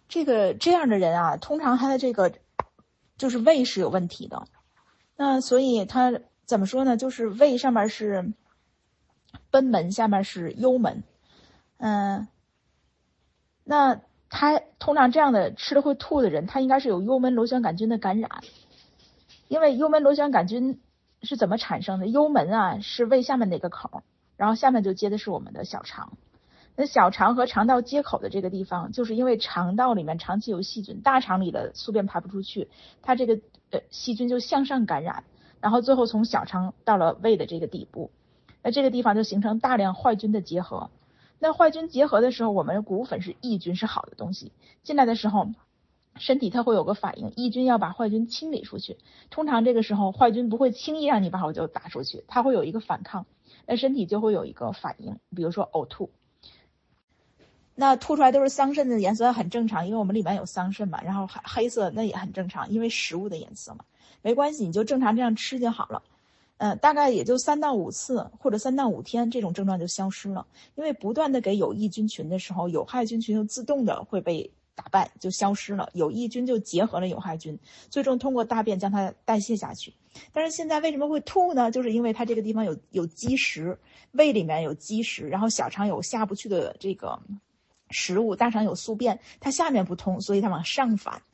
这样的人啊，通常他的这个就是胃是有问题的。那所以他怎么说呢？就是胃上面是贲门，下面是幽门。那他通常这样的吃了会吐的人，他应该是有幽门螺旋杆菌的感染。因为幽门螺旋杆菌是怎么产生的？幽门啊是胃下面的一个口，然后下面就接的是我们的小肠。那小肠和肠道接口的这个地方，就是因为肠道里面长期有细菌，大肠里的宿便排不出去，它这个细菌就向上感染，然后最后从小肠到了胃的这个底部，那这个地方就形成大量坏菌的结合。那坏菌结合的时候，我们谷粉是益菌，是好的东西，进来的时候身体它会有个反应，益菌要把坏菌清理出去。通常这个时候坏菌不会轻易让你把我就打出去，它会有一个反抗，那身体就会有一个反应，比如说呕吐。那吐出来都是桑葚的颜色很正常，因为我们里面有桑葚嘛，然后黑色那也很正常，因为食物的颜色嘛，没关系，你就正常这样吃就好了。大概也就3到5次或者3到5天，这种症状就消失了。因为不断的给有益菌群的时候，有害菌群就自动的会被打败，就消失了，有益菌就结合了有害菌，最终通过大便将它代谢下去。但是现在为什么会吐呢？就是因为它这个地方有积食，胃里面有积食，然后小肠有下不去的这个食物，大肠有宿便，它下面不通，所以它往上反。